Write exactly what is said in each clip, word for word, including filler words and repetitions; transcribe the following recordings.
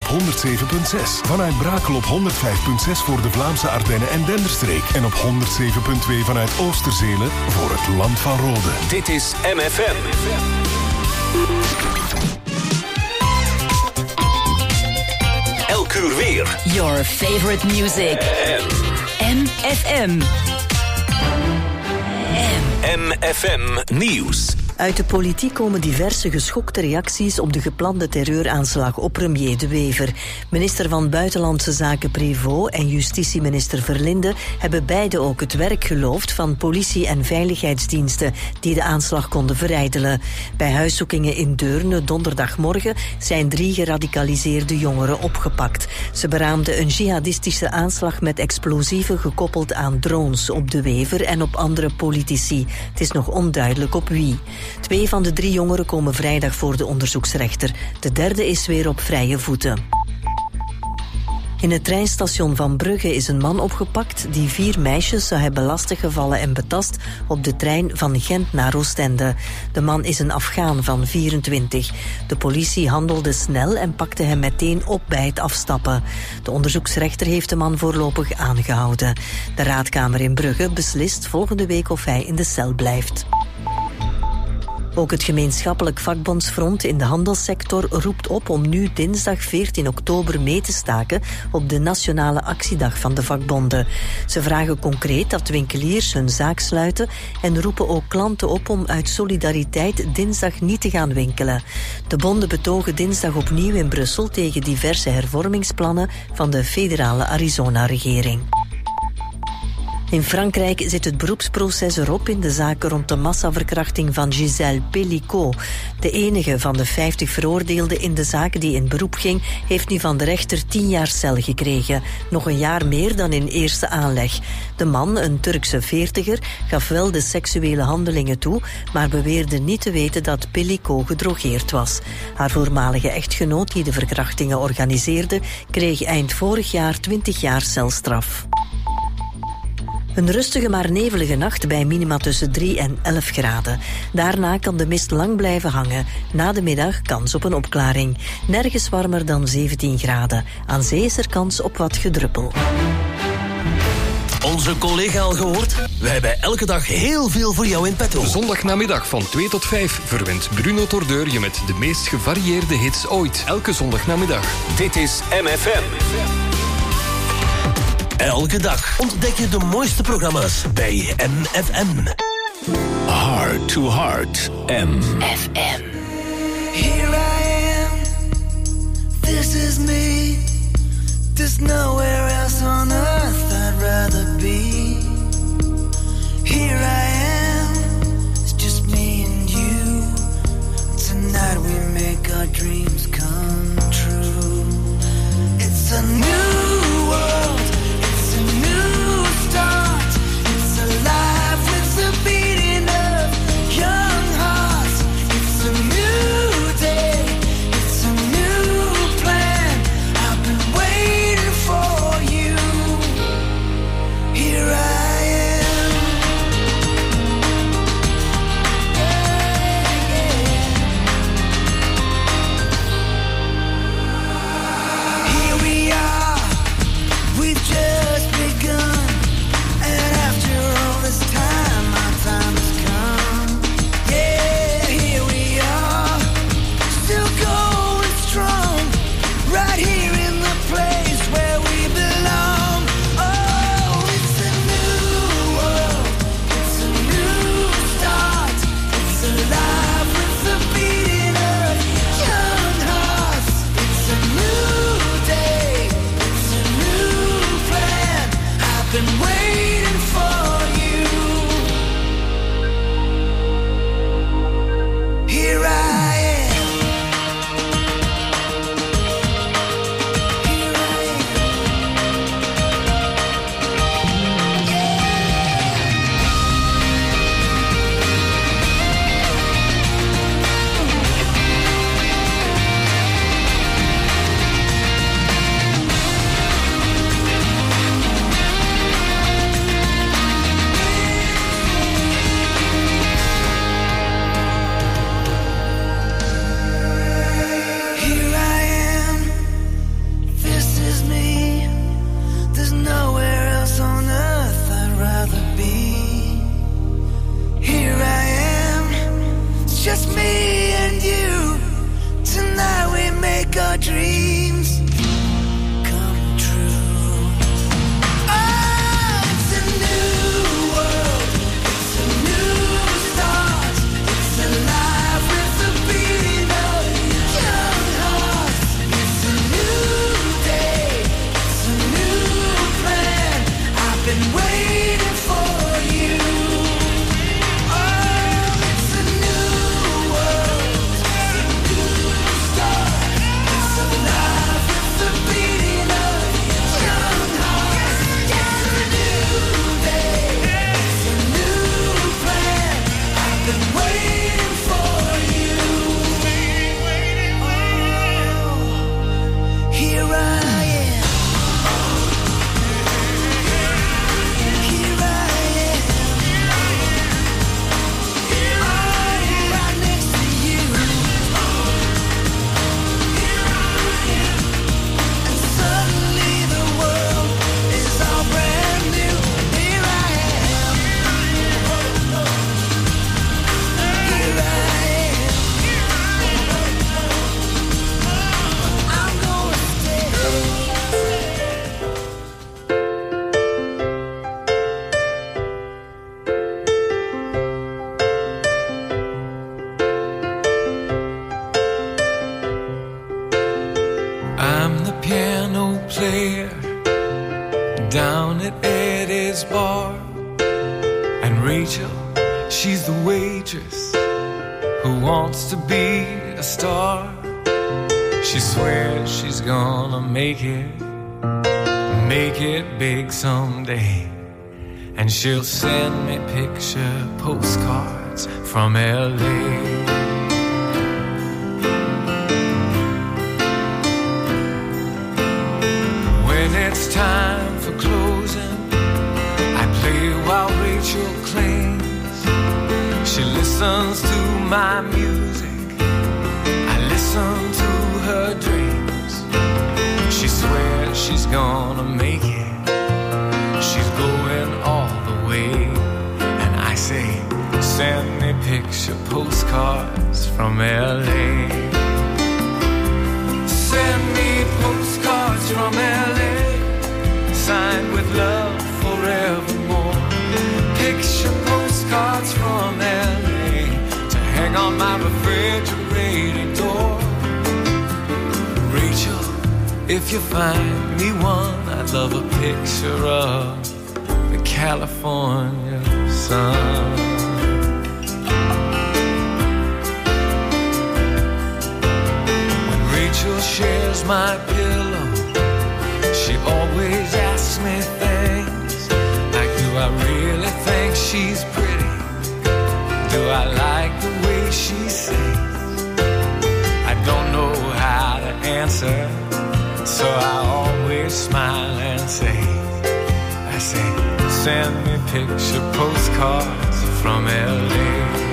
honderd zeven komma zes. Vanuit Brakel op honderd vijf komma zes voor de Vlaamse Ardennen en Denderstreek. En op honderd zeven komma twee vanuit Oosterzelen voor het Land van Rode. Dit is M F M. Elk uur weer. Your favorite music. M F M. M F M Nieuws. Uit de politiek komen diverse geschokte reacties op de geplande terreuraanslag op premier De Wever. Minister van Buitenlandse Zaken Prévost en justitieminister Verlinde hebben beide ook het werk geloofd van politie- en veiligheidsdiensten die de aanslag konden verijdelen. Bij huiszoekingen in Deurne donderdagmorgen zijn drie geradicaliseerde jongeren opgepakt. Ze beraamden een jihadistische aanslag met explosieven gekoppeld aan drones op De Wever en op andere politici. Het is nog onduidelijk op wie. Twee van de drie jongeren komen vrijdag voor de onderzoeksrechter. De derde is weer op vrije voeten. In het treinstation van Brugge is een man opgepakt die vier meisjes zou hebben lastiggevallen en betast op de trein van Gent naar Oostende. De man is een Afghaan van vierentwintig. De politie handelde snel en pakte hem meteen op bij het afstappen. De onderzoeksrechter heeft de man voorlopig aangehouden. De raadkamer in Brugge beslist volgende week of hij in de cel blijft. Ook het gemeenschappelijk vakbondsfront in de handelssector roept op om nu dinsdag veertien oktober mee te staken op de nationale actiedag van de vakbonden. Ze vragen concreet dat winkeliers hun zaak sluiten en roepen ook klanten op om uit solidariteit dinsdag niet te gaan winkelen. De bonden betogen dinsdag opnieuw in Brussel tegen diverse hervormingsplannen van de federale Arizona-regering. In Frankrijk zit het beroepsproces erop in de zaak rond de massaverkrachting van Gisèle Pelicot. De enige van de vijftig veroordeelden in de zaak die in beroep ging, heeft nu van de rechter tien jaar cel gekregen. Nog een jaar meer dan in eerste aanleg. De man, een Turkse veertiger, gaf wel de seksuele handelingen toe, maar beweerde niet te weten dat Pelicot gedrogeerd was. Haar voormalige echtgenoot, die de verkrachtingen organiseerde, kreeg eind vorig jaar twintig jaar celstraf. Een rustige maar nevelige nacht bij minima tussen drie en elf graden. Daarna kan de mist lang blijven hangen. Na de middag kans op een opklaring. Nergens warmer dan zeventien graden. Aan zee is er kans op wat gedruppel. Onze collega al gehoord? Wij hebben elke dag heel veel voor jou in petto. Zondagnamiddag van twee tot vijf verwint Bruno Tordeur je met de meest gevarieerde hits ooit. Elke zondagnamiddag. Dit is M F M. Elke dag ontdek je de mooiste programma's bij M F M. Heart to Heart. M F M. Here I am. This is me. There's nowhere else on earth I'd rather be. Here I am. It's just me and you. Tonight we make our dreams come true. It's a new world. Start. It's alive with the beating of young hearts. It's a new day. It's a new plan. I've been waiting for you. Here I am. Yeah, yeah. I'm the piano player down at Eddie's bar, and Rachel, she's the waitress who wants to be a star. She swears she's gonna make it, make it big someday, and she'll send me picture postcards from L A. When it's time for closing, I play while Rachel cleans. She listens to my music, I listen to her dreams. She swears she's gonna make it, she's going all the way, and I say, send me picture postcards from L A. Send me postcards from L A, signed with love forevermore. Picture postcards from L A to hang on my refrigerator door. Rachel, if you find me one, I'd love a picture of the California sun. When Rachel shares my pillow, she always asks me things like, do I really think she's pretty? Do I like the way she sings? I don't know how to answer, so I always smile and say, I say, send me picture postcards from L A.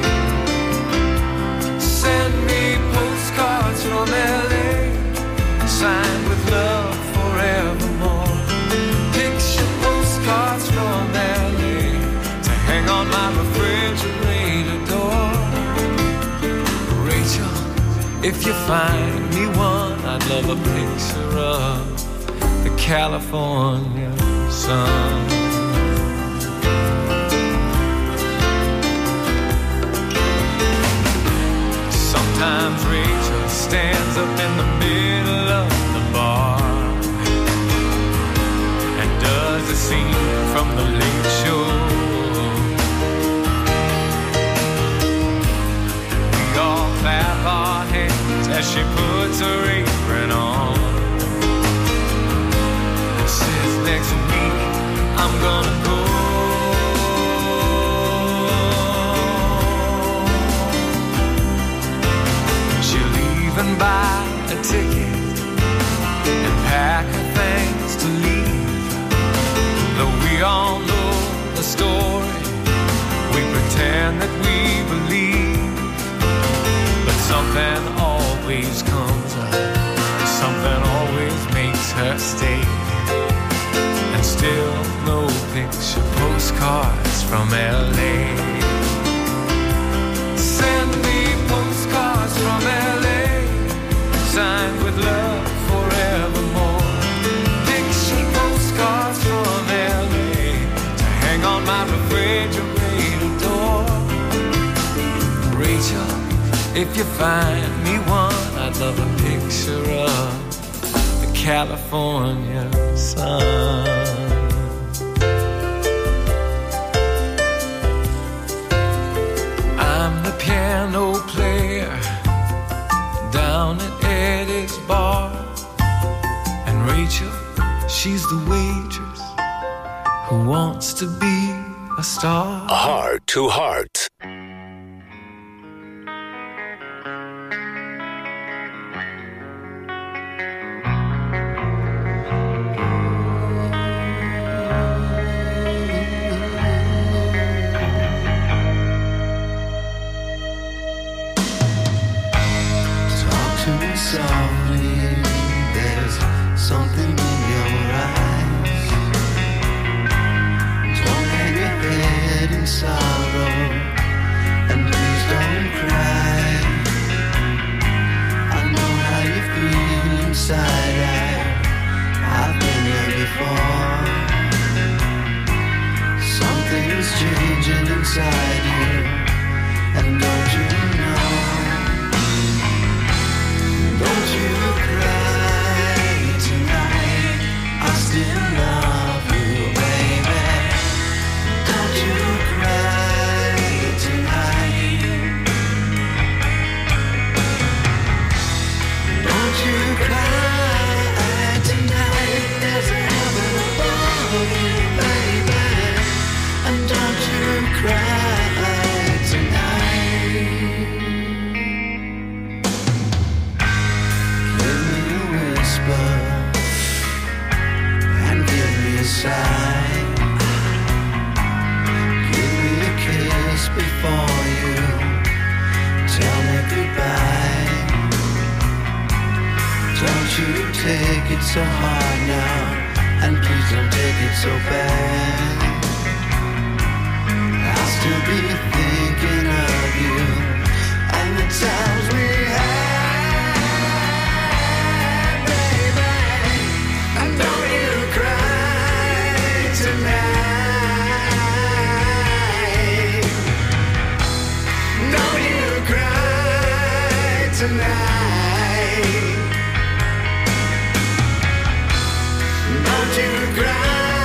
Send me postcards from L A, signed with love forevermore. Picture postcards from L A to hang on my refrigerator door. Rachel, if you find me one, I'd love a picture of the California sun. Sometimes Rachel stands up in the middle of the bar and does the scene from the Late Show. We all clap our hands as she puts her apron on and says, next week I'm gonna go. She'll even buy a ticket and pack her things to leave. Though we all know the story, we pretend that we believe. But something always comes up, something always makes her stay. And still no picture postcards from L A. Send me postcards from L A, signed with love forevermore. Picture postcards from L A to hang on my refrigerator door. Rachel, if you find me one, I'd love a picture of the California sun. I'm the piano player down at Eddie's bar, and Rachel, she's the waitress who wants to be a star. Heart to Heart. Softly, there's something in your eyes. Don't hang your head in sorrow, and please don't cry. I know how you feel inside. I, I've been there before. Something's changing inside you, and don't you know? Don't you cry side. Give me a kiss before you tell me goodbye. Don't you take it so hard now, and please don't take it so bad. I'll still be thinking of you and the times we had, baby. And don't you cry tonight. Don't you cry tonight. Don't you cry.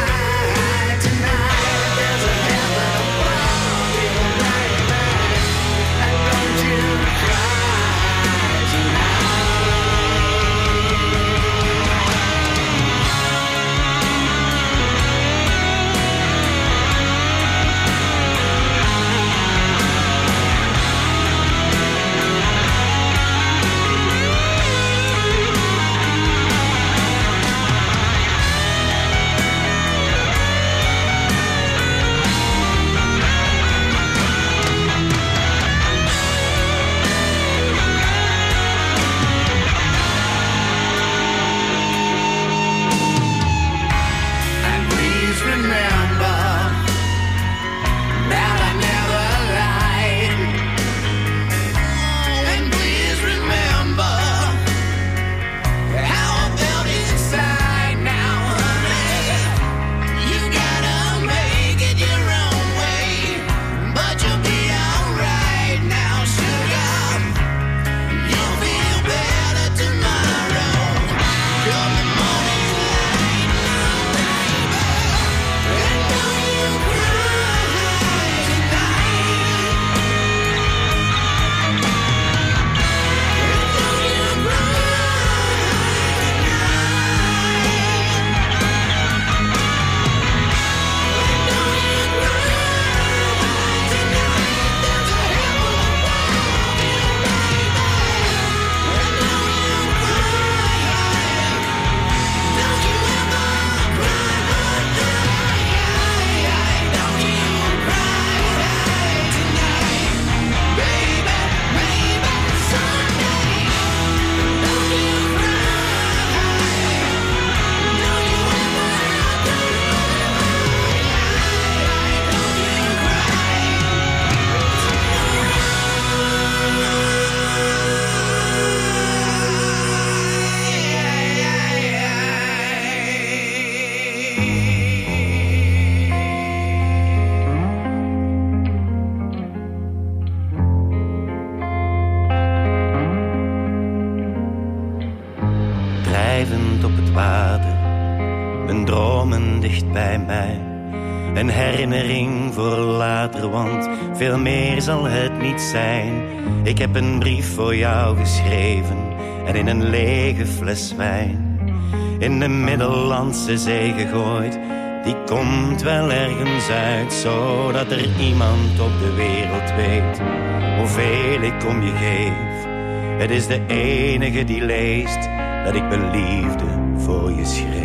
Een herinnering voor later, want veel meer zal het niet zijn. Ik heb een brief voor jou geschreven en in een lege fles wijn in de Middellandse Zee gegooid. Die komt wel ergens uit, zodat er iemand op de wereld weet hoeveel ik om je geef. Het is de enige die leest dat ik mijn liefde voor je schreef.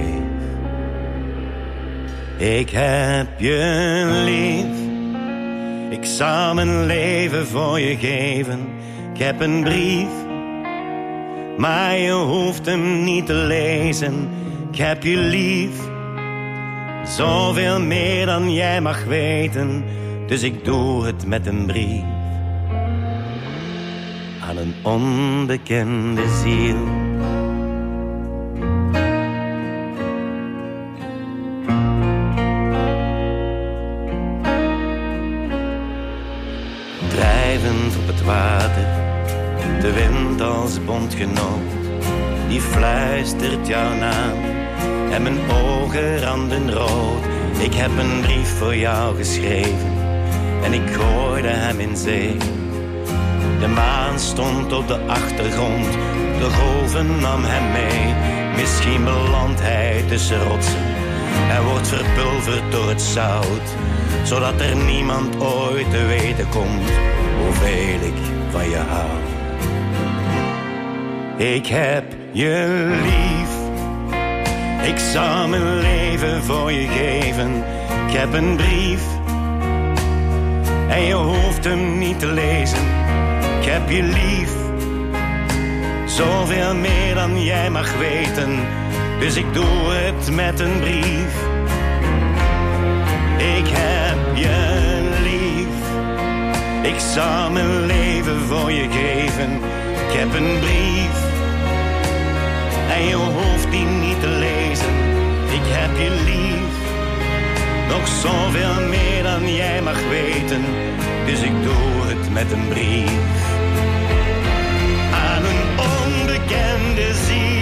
Ik heb je lief, ik zou mijn leven voor je geven. Ik heb een brief, maar je hoeft hem niet te lezen. Ik heb je lief, zoveel meer dan jij mag weten. Dus ik doe het met een brief aan een onbekende ziel. Op het water, de wind als bondgenoot, die fluistert jouw naam en mijn ogen randen rood. Ik heb een brief voor jou geschreven en ik gooide hem in zee. De maan stond op de achtergrond, de golven nam hem mee. Misschien belandt hij tussen rotsen en wordt verpulverd door het zout, zodat er niemand ooit te weten komt hoeveel ik van je hou. Ik heb je lief, Ik zou mijn leven voor je geven. Ik heb een brief en je hoeft hem niet te lezen. Ik heb je lief, zoveel meer dan jij mag weten. Dus ik doe het met een brief. Ik heb je lief. Ik zou mijn leven voor je geven. Ik heb een brief en je hoeft die niet te lezen. Ik heb je lief, nog zoveel meer dan jij mag weten. Dus ik doe het met een brief. Aan een onbekende ziel.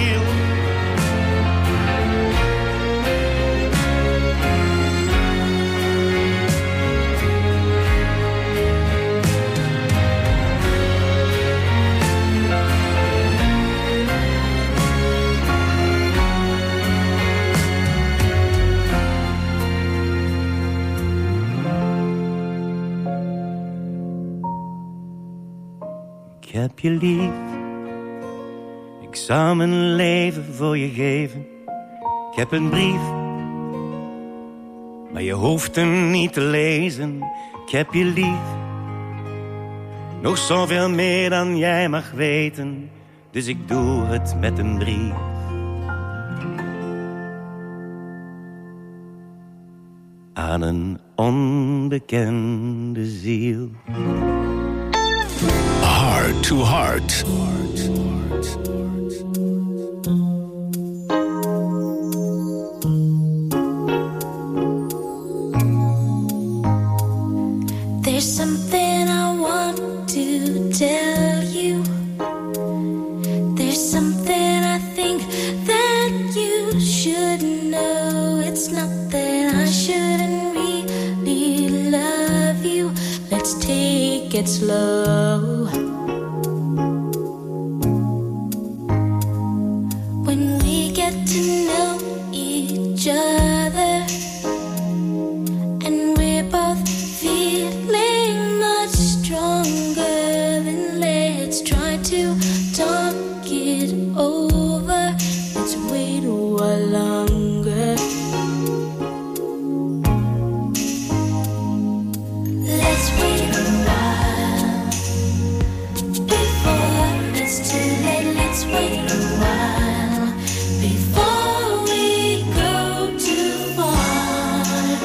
Ik heb je lief, ik zou mijn leven voor je geven. Ik heb een brief, maar je hoeft hem niet te lezen. Ik heb je lief, nog zoveel meer dan jij mag weten. Dus ik doe het met een brief. Aan een onbekende ziel. Heart to Heart. There's something I want to tell you. There's something I think that you should know. It's not that I shouldn't really love you. Let's take it slow. When we get to know each other and we're both feeling much stronger, then let's try to talk it over. Let's wait a while longer. Let's wait a while before it's too late. Let's wait a while before we go too far.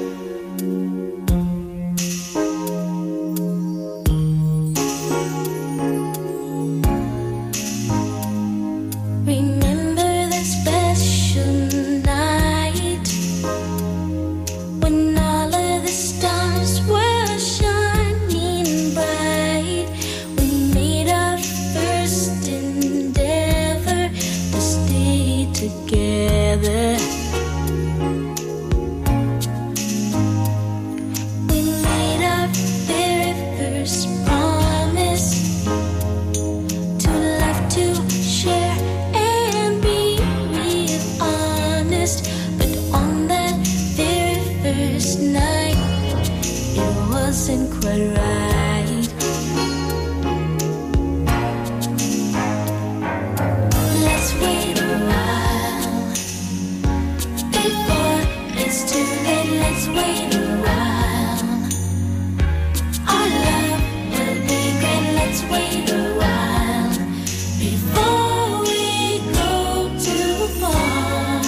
Remember that special night when all of the stars were shining bright. We made our first endeavor to stay together. We made our very first promise to love, to share, and be real honest. But on that very first night, it wasn't quite right. Let's wait a while before it's too late. Let's wait a while. Our love will be great. Let's wait a while before we go too far.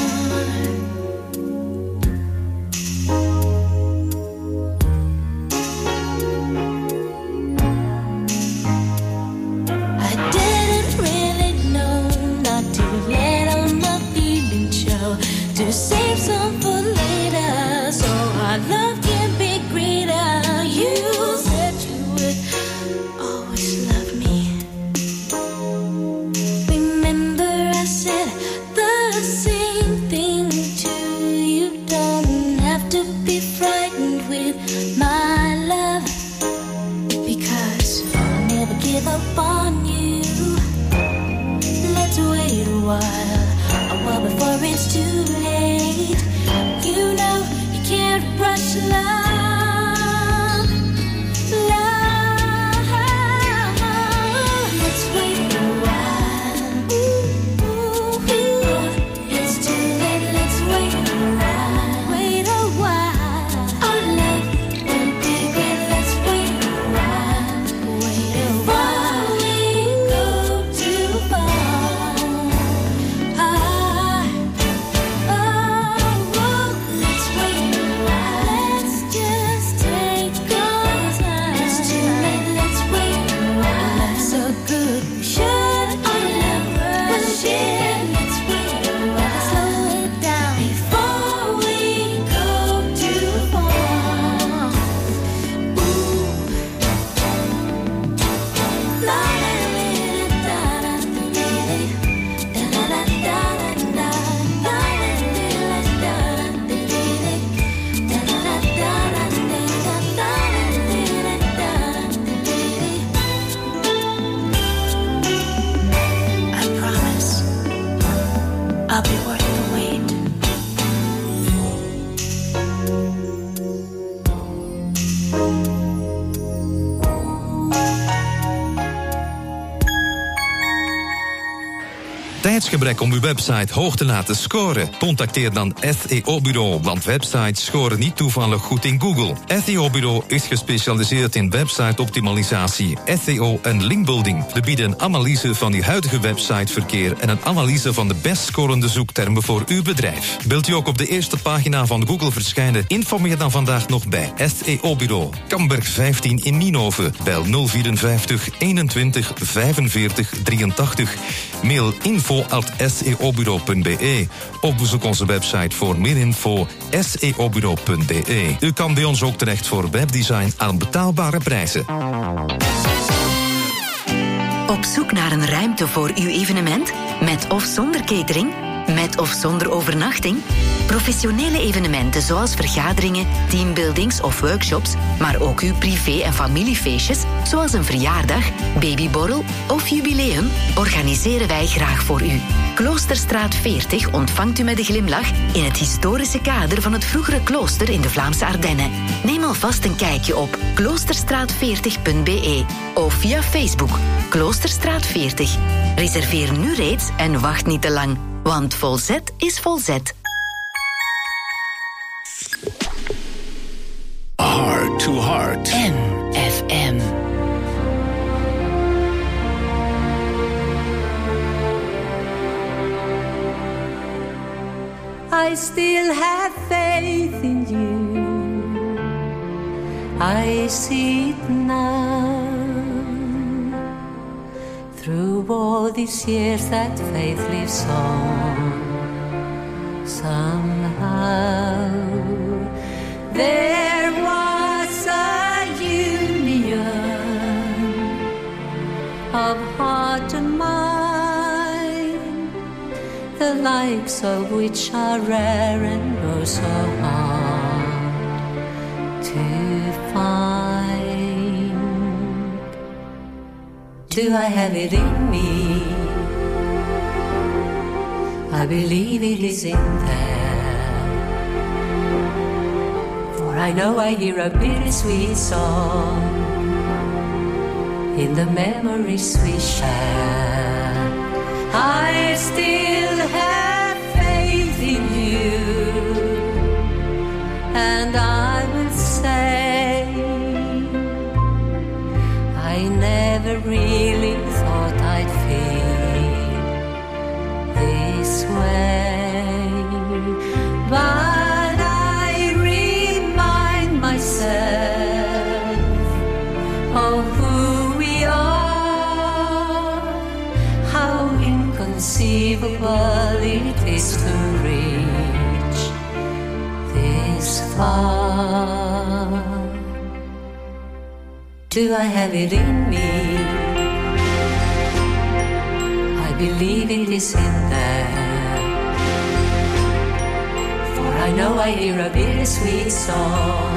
I didn't really know not to let all my feelings show, to save some for later, so our love can be greater. You said you would always love me. Remember I said the same thing to you. Don't have to be frightened with my love, because I'll never give up on you. Let's wait a while, a while before it's too late. You know you can't rush love, love. Let's wait a while. Ooh, ooh, ooh. It's too late. gebrek om uw website hoog te laten scoren? Contacteer dan S E O-bureau, want websites scoren niet toevallig goed in Google. S E O-bureau is gespecialiseerd in website-optimalisatie, S E O en linkbuilding. We bieden een analyse van uw huidige websiteverkeer en een analyse van de best scorende zoektermen voor uw bedrijf. Wilt u ook op de eerste pagina van Google verschijnen? Informeer dan vandaag nog bij S E O-bureau. Kamberg vijftien in Nienhoven. Bel nul vierenvijftig eenentwintig vijfenveertig drieëntachtig. Mail info at s e o bureau punt b e. Of bezoek onze website voor meer info s e o bureau punt b e. U kan bij ons ook terecht voor webdesign aan betaalbare prijzen. Op zoek naar een ruimte voor uw evenement? Met of zonder catering? Met of zonder overnachting? Professionele evenementen zoals vergaderingen, teambuildings of workshops, maar ook uw privé- en familiefeestjes, zoals een verjaardag, babyborrel of jubileum, organiseren wij graag voor u. Kloosterstraat veertig ontvangt u met een glimlach in het historische kader van het vroegere klooster in de Vlaamse Ardennen. Neem alvast een kijkje op kloosterstraat veertig punt b e of via Facebook Kloosterstraat veertig. Reserveer nu reeds en wacht niet te lang, want Volzet is Volzet. Heart to Heart. M F M. I still have faith in you. I see it now. Through all these years that faith lives on. Somehow there was a union of heart and mind, the likes of which are rare and oh so hard to find. Do I have it in me? I believe it is in there, for I know I hear a bittersweet song in the memories we share. I still have faith in you, and I will say I never really thought I'd feel this way, but I remind myself of who we are, how inconceivable it is to reach this far. Do I have it in me? I believe it is in there, for I know I hear a bittersweet song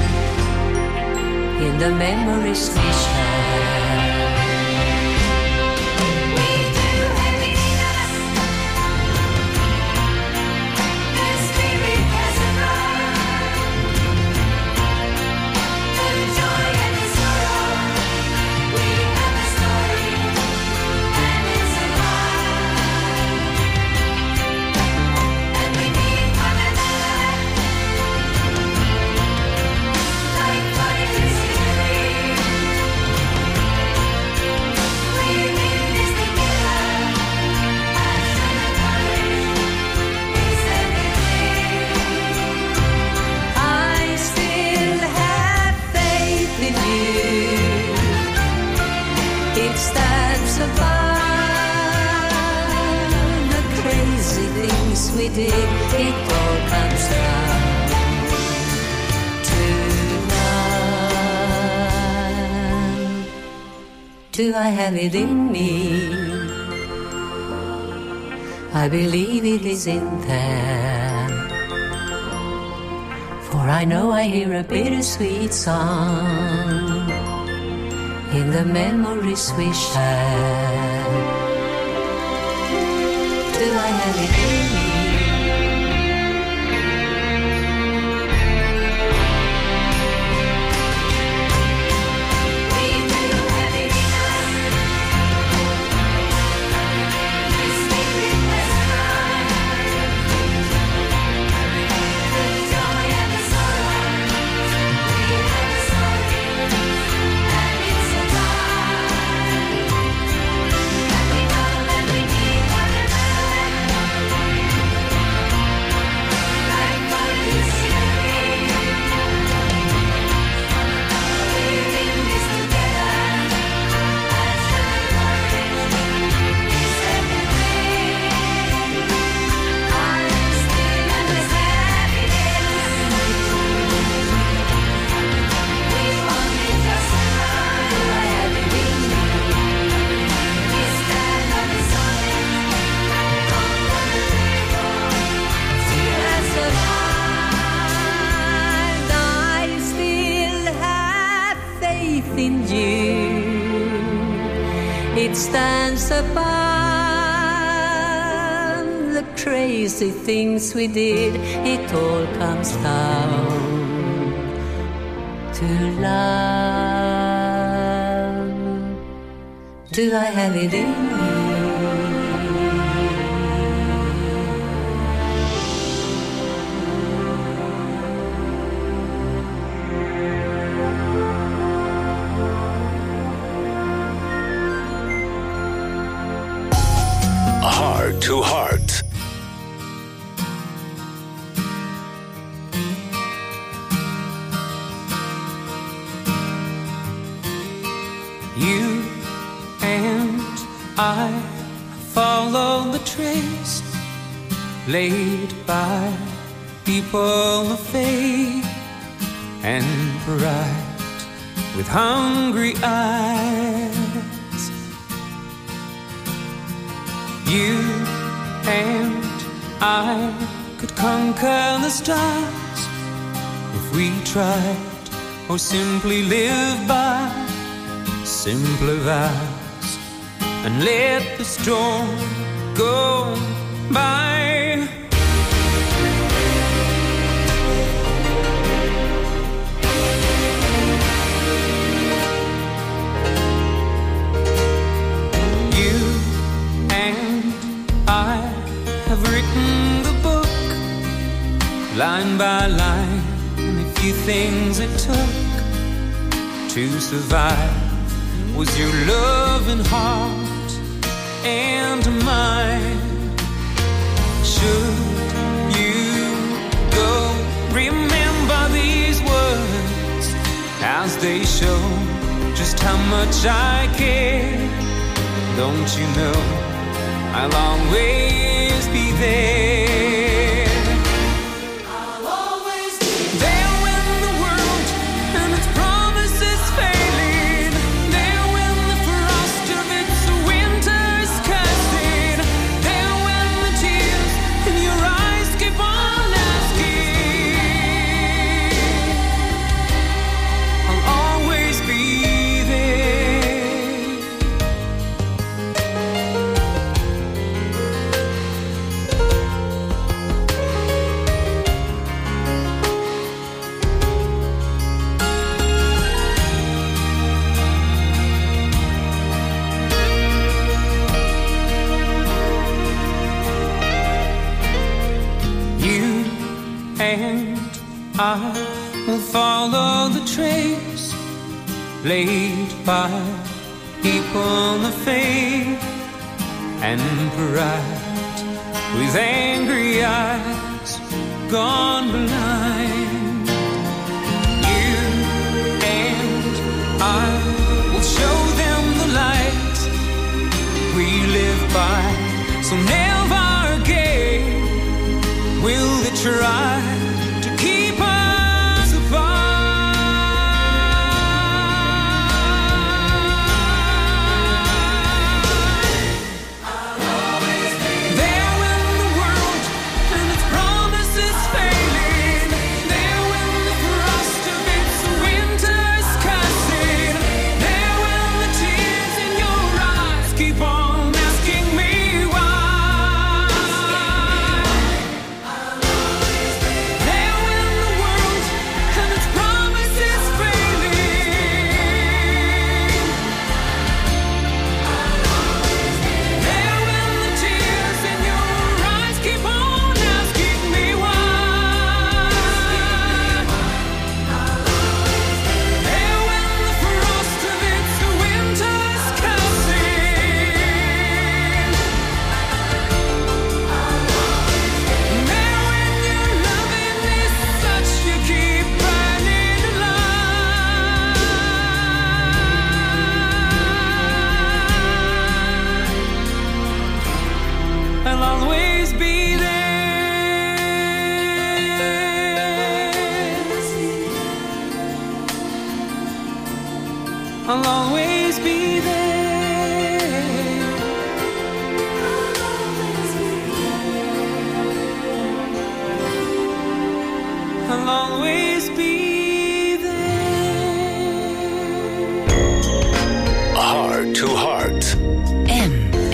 in the memories we share. We did, it all comes down to love. Do I have it in me? I believe it is in there, for I know I hear a bittersweet song in the memories we share. Do I have it in me? We do have it in us. We speak with upon the crazy things we did, it all comes down to love. Do I have it in me? Heart to Heart. You and I follow the trace laid by people of faith and bright with hungry eyes. You and I could conquer the stars if we tried, or simply live by simpler vows and let the storm go by. You and I have written the book line by line, and a few things it took to survive was your loving heart and mine. Should you go, remember these words as they show just how much I care. Don't you know I'll always be there. I'll always be there when the world and its promises failing, there when the frost of its winter is casting, there when the tears in your eyes keep on asking. I'll always be and I will follow the trace laid by people of faith and bright with angry eyes gone blind. You and I will show them the light we live by, so never again will they try to keep us apart. I'll always be there when the world and its promises failing, there when the frost of its winter is casting, there when the tears in your eyes keep on asking me why. I'll always be there. I'll always be there. I'll always be there. Heart to Heart. M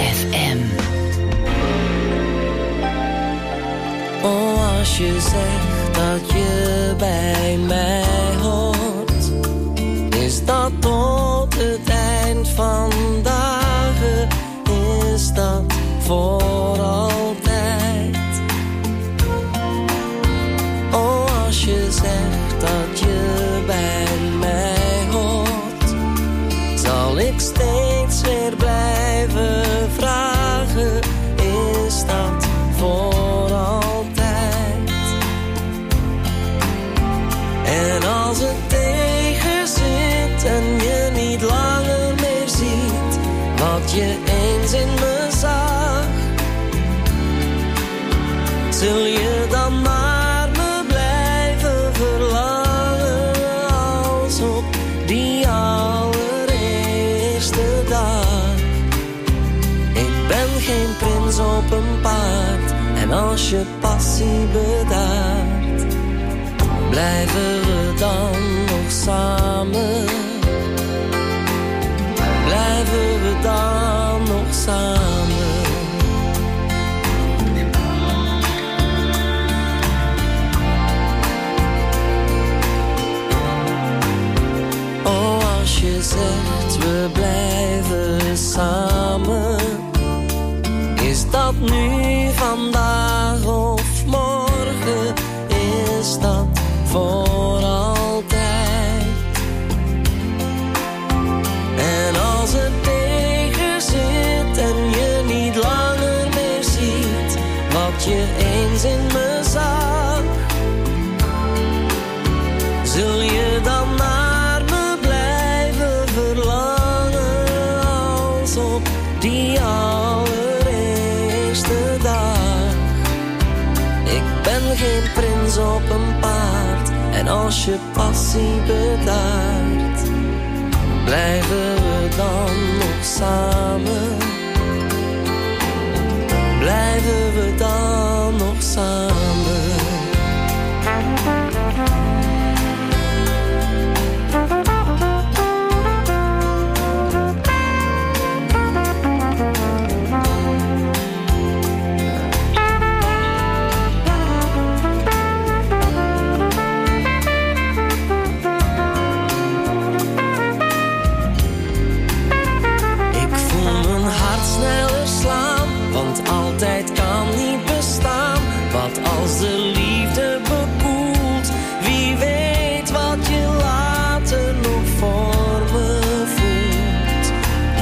als je zegt dat je bij mij hoort, is dat tot het eind van dagen, is dat voor altijd. Oh, als je zegt dat je bij mij hoort, zal ik steeds weer blijven vragen, is dat voor altijd. En als het tegen zit en je niet langer meer ziet wat je eens in me zag, zul je dan naar me blijven verlangen als op die allereerste dag. Ik ben geen prins op een paard, en als je passie bedaart, blijven we dan nog samen? Blijven we dan nog samen? Oh, als je zegt we blijven samen, is dat nu, vandaag of morgen, is dat voor altijd. En als het tegen zit en je niet langer meer ziet wat je eens in me zag, zul je dan naar me blijven verlangen als op die allereerste dag. Ik ben geen prins op een paard, en als je passie bedaart, blijven we dan nog samen? Blijven we dan nog samen? Altijd kan niet bestaan. Wat als de liefde bekoelt? Wie weet wat je later nog voor me voelt.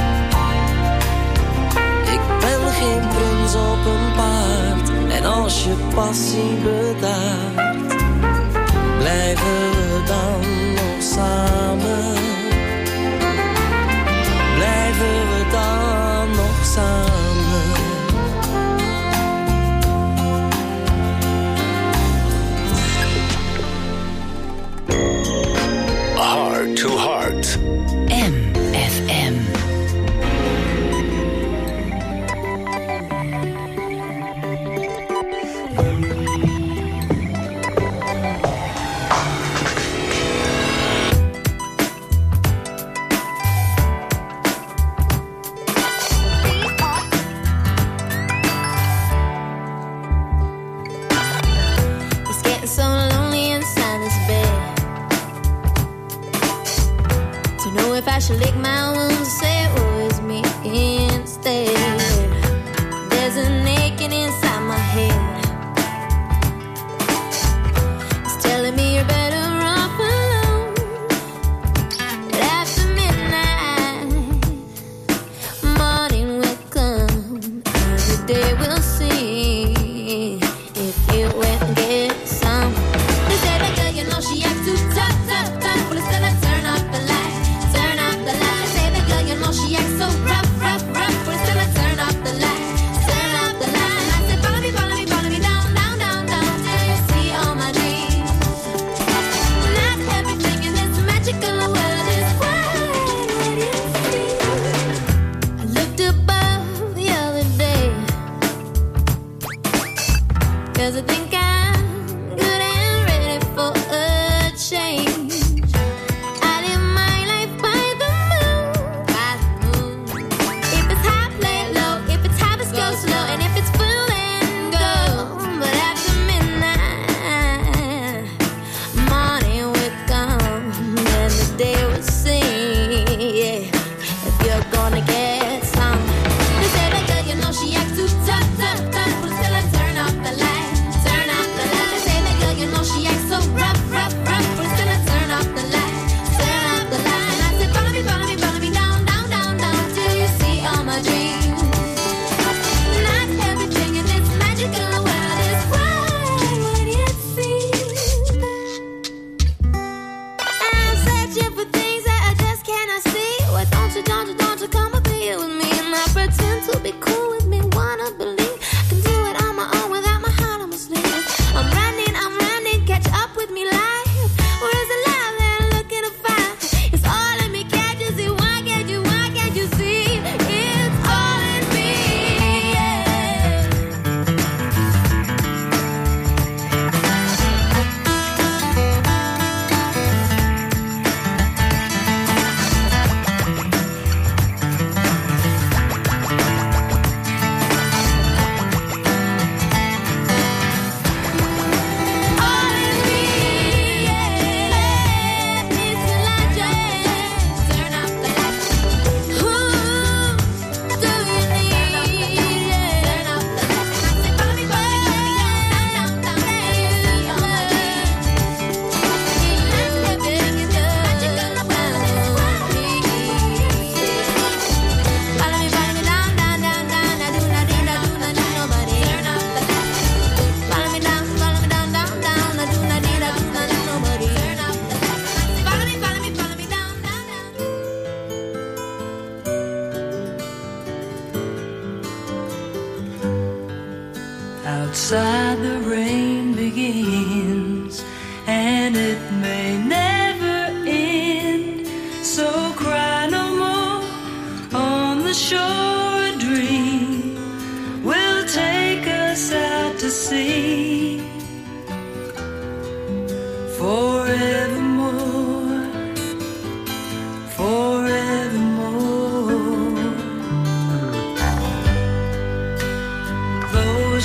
Ik ben geen prins op een paard, en als je passie bedaart, blijven we dan nog samen? Blijven we dan nog samen? Heart to Heart. M F M. It's getting so lonely inside this bed. To know if I should lick my wounds or say it was me instead. There's an aching inside my head. It's telling me you're better off alone. But after midnight, morning will come. Every day we'll see if you went and get some. They say that girl, you know she acts too tough, tough, tough. Well, it's gonna turn off the light, turn off the light. They say that girl, you know she acts so rough, rough, rough. Well, it's gonna turn off the light, turn off the light. I said, follow me, follow me, follow me down, down, down, down, till you see all my dreams. Not everything in this magical world is what it seems. I looked above the other day, 'cause I think I'm good and ready for a change. I live my life by the moon, by the moon. If it's high, play it low. If it's high, let's go slow. And if it's full, then go. But after midnight,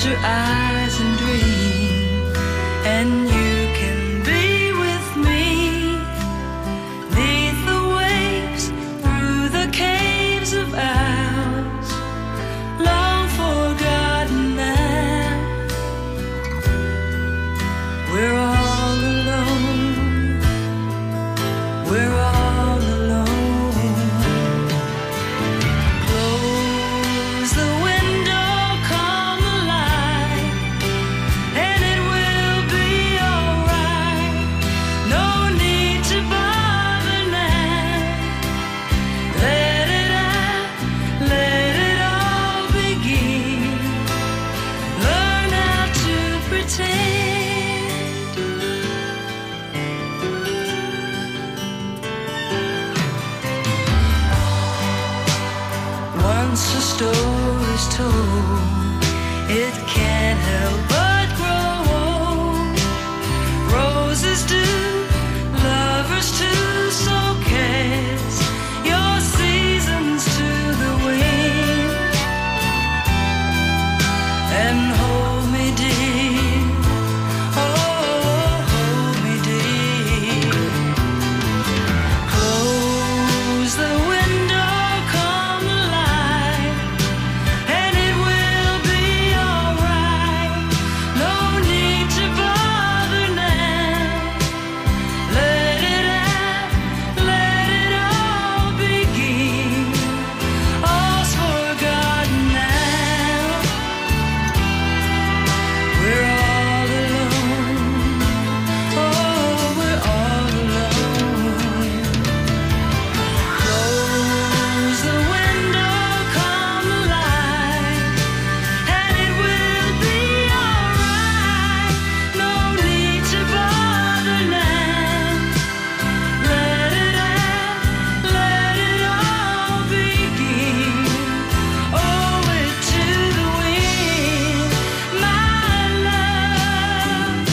close your eyes and dream, and you can be with me. Neath the waves, through the caves of ours, long forgotten now. We're all alone. We're all alone. Close the window, come alive, and it will be alright. No need to bother now. Let it out, let it all begin. Learn how to pretend. Once a story's told, it can't help but grow old. Roses do, lovers too, so cast your seasons to the wind and hold me dear. Oh, hold me dear. Close the window, come alive, and it will be alright. No need to bother now. Let it out, let it all begin. All's forgotten now. We're all alone. Oh, we're all alone. Close the window, come alive, and it will be alright. No need to bother now. Let it out, let it all begin. Owe it to the wind, my love.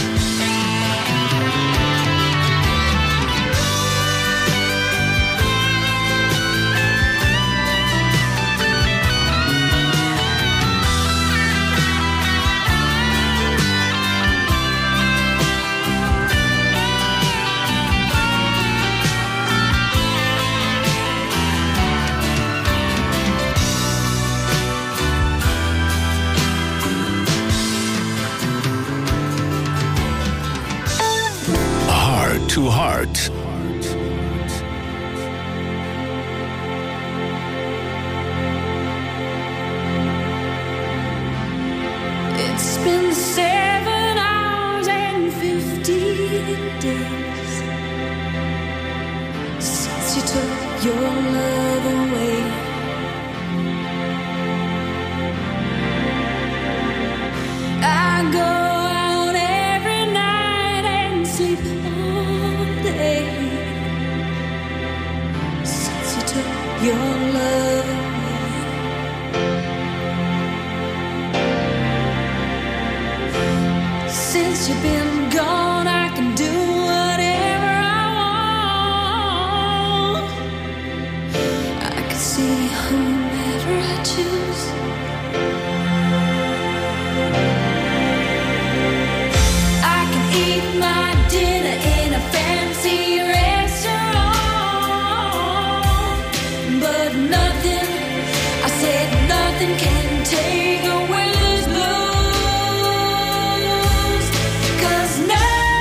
Heart to Heart. It's been seven hours and fifteen days since you took your love away. I go out every night and sleep all day since you took your love away. Since you've been gone, I can do whatever I want. I can see whomever I choose. I can eat my dinner in a fancy restaurant, but nothing, I said nothing can take away this blues. 'Cause now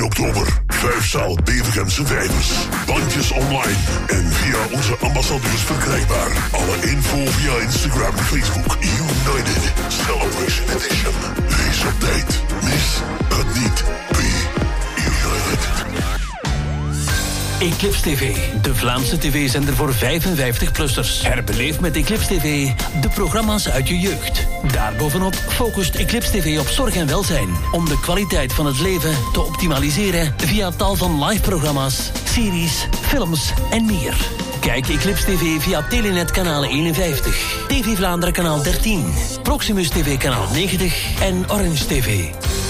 dertien oktober. Vijfzaal Bevergemse Vijvers. Bandjes online en via onze ambassadeurs verkrijgbaar. Alle info via Instagram en Facebook. United Celebration Edition. Wees op tijd. Mis het niet. Be United. Eclipse T V, de Vlaamse tv-zender voor vijfenvijftig-plussers. Herbeleef met Eclipse T V de programma's uit je jeugd. Daarbovenop focust Eclipse T V op zorg en welzijn. Om de kwaliteit van het leven te optimaliseren via tal van live-programma's, series, films en meer. Kijk Eclipse T V via Telenet kanaal eenenvijftig, T V Vlaanderen kanaal dertien, Proximus T V kanaal negentig en Orange T V.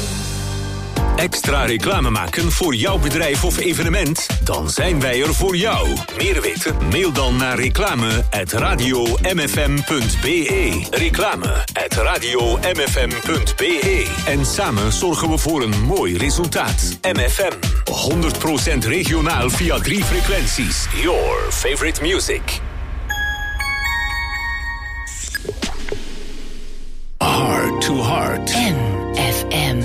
Extra reclame maken voor jouw bedrijf of evenement? Dan zijn wij er voor jou. Meer weten? Mail dan naar reclame at radio m f m punt b e. Reclame at radio m f m punt b e. En samen zorgen we voor een mooi resultaat. M F M, honderd procent regionaal via drie frequenties. Your favorite music. Heart to Heart. M F M.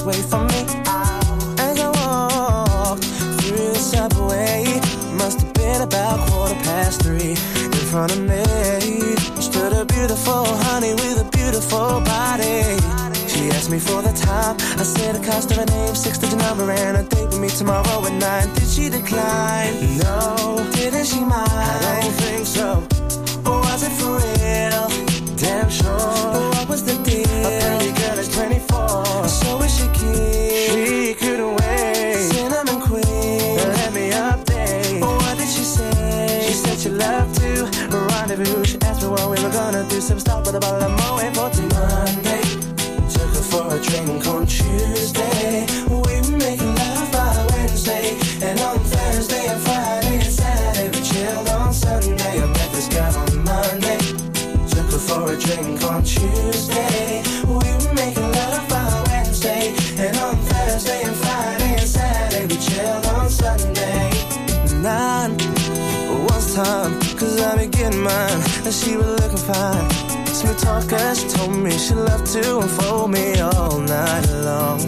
away from me. As I walked through the subway, must have been about quarter past three. In front of me stood a beautiful honey with a beautiful body. She asked me for the time. I said the cost of her name, six-digit number, and a date with me tomorrow at nine. Did she decline? No. Didn't she mind? I don't think so. Or was it for real? Damn sure. What was the deal? A pretty girl is twenty-four, so is she keen? She couldn't wait. Cinnamon queen, let me update. What did she say? She said she loved to rendezvous. She asked me what we were gonna do. Some stop with a bottle of Moët for Monday. Took her for a drink on Tuesday. We were making love by Wednesday. And on Thursday and Friday and Saturday we chilled on Sunday. I met this girl on Monday. Took her for a drink on Tuesday. We were making love by Wednesday. And on Thursday and Friday and Saturday we chilled on Sunday. Nine was time, cause I be getting mine. And she was looking fine. Smooth talker, she told me she loved to unfold me all night long.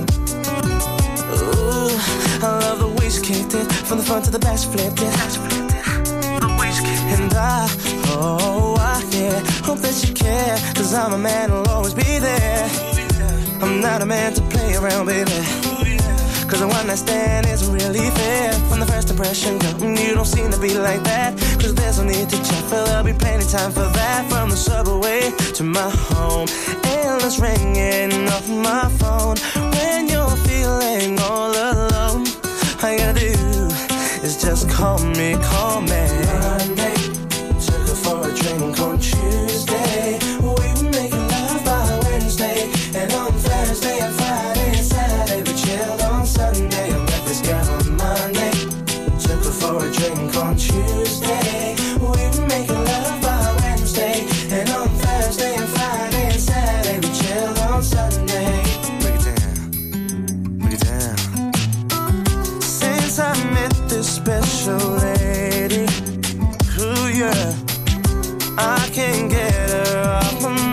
Ooh, I love the way she kicked it. From the front to the back she flipped it. The way she kicked it. And I, oh, I, yeah, hope that you care. Cause I'm a man who'll always be there. I'm not a man to play around, baby. Cause a one night stand isn't really fair. From the first impression, girl, you don't seem to be like that. Cause there's no need to chat, but there'll be plenty time for that. From the subway to my home, endless ringing off my phone. When you're feeling all alone, all you gotta do is just call me, call me. Monday, took her for a drink on Tuesday. We were making love by Wednesday. And on Thursday and Friday and Saturday we chilled on Sunday. I met this girl on Monday. Took her for a drink on Tuesday. We were making love by Wednesday. And on Thursday and Friday and Saturday we chilled on Sunday. Break it down, break it down. Since I met this special lady, ooh yeah, I can't get her off my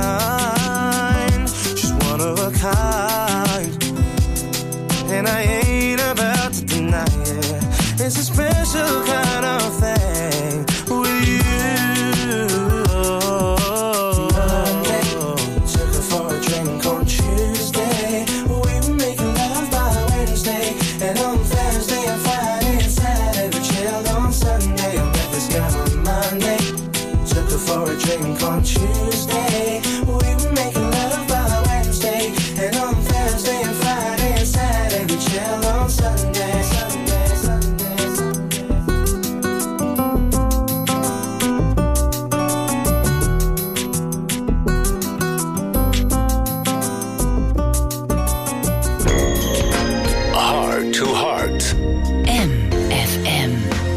mind. She's one of a kind, and I ain't about to deny it. It's a special kind of thing with you. Monday, took her for a drink on Tuesday. We were making love by Wednesday. And on Thursday and Friday and Saturday we chilled on Sunday. I met this girl on Monday. Took her for a drink on Tuesday. We were making love by Wednesday. And on Thursday and Friday and Saturday we chilled on Sunday. Sunday, Sunday, Sunday. Heart to Heart. M F M.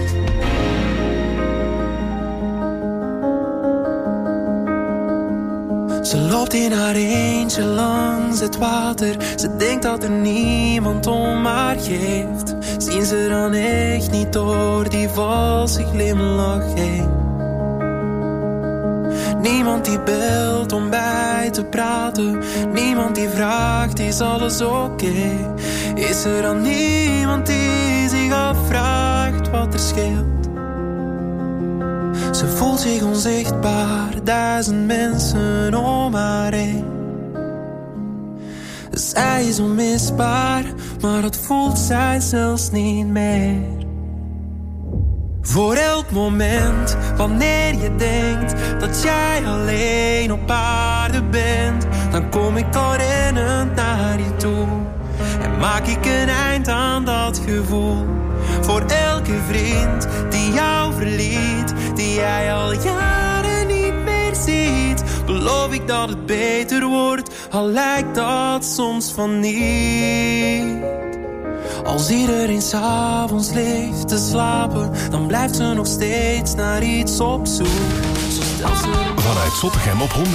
Ze loopt in haar eentje langs het water. Ze denkt dat er niemand om haar geeft. Zien ze dan echt niet door die valse glimlach heen? Niemand die belt om bij te praten. Niemand die vraagt, is alles oké? Okay? Is er dan niemand die zich afvraagt wat er scheelt? Ze voelt zich onzichtbaar, duizend mensen om haar heen. Zij is onmisbaar, maar dat voelt zij zelfs niet meer. Voor elk moment, wanneer je denkt dat jij alleen op aarde bent, dan kom ik al rennend naar je toe en maak ik een eind aan dat gevoel. Voor elke vriend die jou verliet, die jij al jaren niet meer ziet, beloof ik dat het beter wordt, al lijkt dat soms van niet. Als iedereen 's avonds ligt te slapen, dan blijft ze nog steeds naar iets op zoek. Vanuit Zottegem op honderd.